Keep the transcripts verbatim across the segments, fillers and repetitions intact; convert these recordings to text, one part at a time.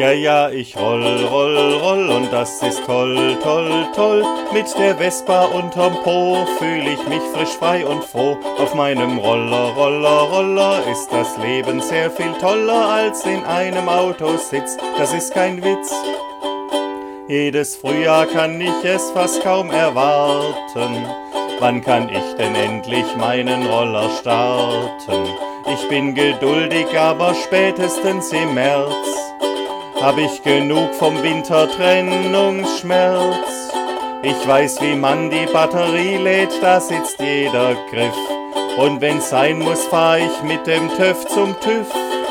Ja, ja, ich roll, roll, roll und das ist toll, toll, toll. Mit der Vespa unterm Po fühl ich mich frisch, frei und froh. Auf meinem Roller, Roller, Roller ist das Leben sehr viel toller als in einem Autositz. Das ist kein Witz. Jedes Frühjahr kann ich es fast kaum erwarten. Wann kann ich denn endlich meinen Roller starten? Ich bin geduldig, aber spätestens im März hab ich genug vom Wintertrennungsschmerz. Ich weiß, wie man die Batterie lädt, da sitzt jeder Griff. Und wenn's sein muss, fahr ich mit dem TÜV zum TÜV.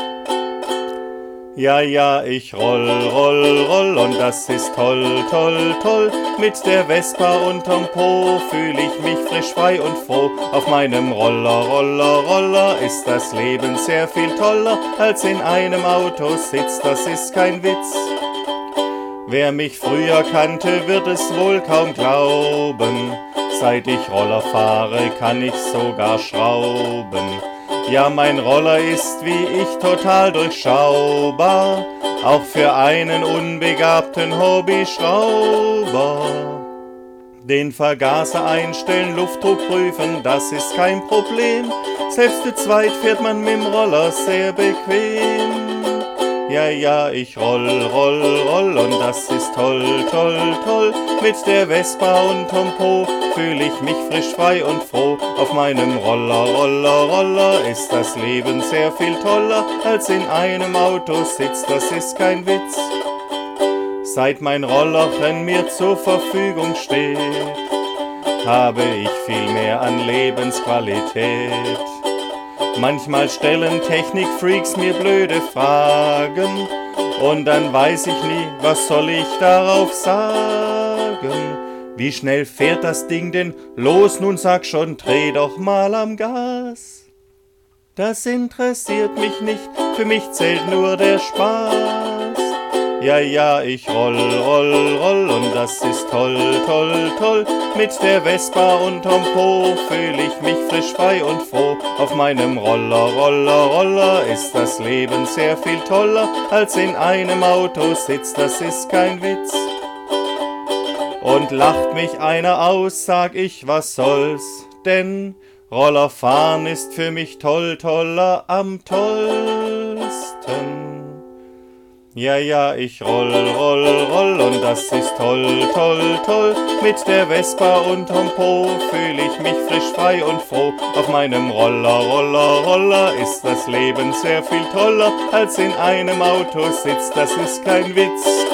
Ja, ja, ich roll, roll, roll und das ist toll, toll, toll. Mit der Vespa unterm Po fühl ich mich frisch, frei und froh. Auf meinem Roller, Roller, Roller ist das Leben sehr viel toller als in einem Autositz, das ist kein Witz. Wer mich früher kannte, wird es wohl kaum glauben. Seit ich Roller fahre, kann ich sogar schrauben. Ja, mein Roller ist wie ich total durchschaubar, auch für einen unbegabten Hobbyschrauber. Den Vergaser einstellen, Luftdruck prüfen, das ist kein Problem. Selbst zu zweit fährt man mit dem Roller sehr bequem. Ja, ja, ich roll, roll, roll und das ist toll, toll, toll. Mit der Vespa unterm Po fühl ich mich frisch, frei und froh. Auf meinem Roller, Roller, Roller ist das Leben sehr viel toller als in einem Autositz, das ist kein Witz. Seit mein Rollerchen mir zur Verfügung steht, habe ich viel mehr an Lebensqualität. Manchmal stellen Technikfreaks mir blöde Fragen und dann weiß ich nie, was soll ich darauf sagen. Wie schnell fährt das Ding denn? Los, nun sag schon, dreh doch mal am Gas. Das interessiert mich nicht, für mich zählt nur der Spaß. Ja, ja, ich roll, roll, roll und das ist toll, toll, toll. Mit der Vespa unterm Po fühl ich mich frisch, frei und froh. Auf meinem Roller, Roller, Roller ist das Leben sehr viel toller als in einem Autositz, das ist kein Witz. Und lacht mich einer aus, sag ich, was soll's, denn Rollerfahren ist für mich toll, toller am tollsten. Ja, ja, ich roll, roll, roll und das ist toll, toll, toll. Mit der Vespa unterm Po fühl ich mich frisch, frei und froh. Auf meinem Roller, Roller, Roller ist das Leben sehr viel toller als in einem Autositz, das ist kein Witz.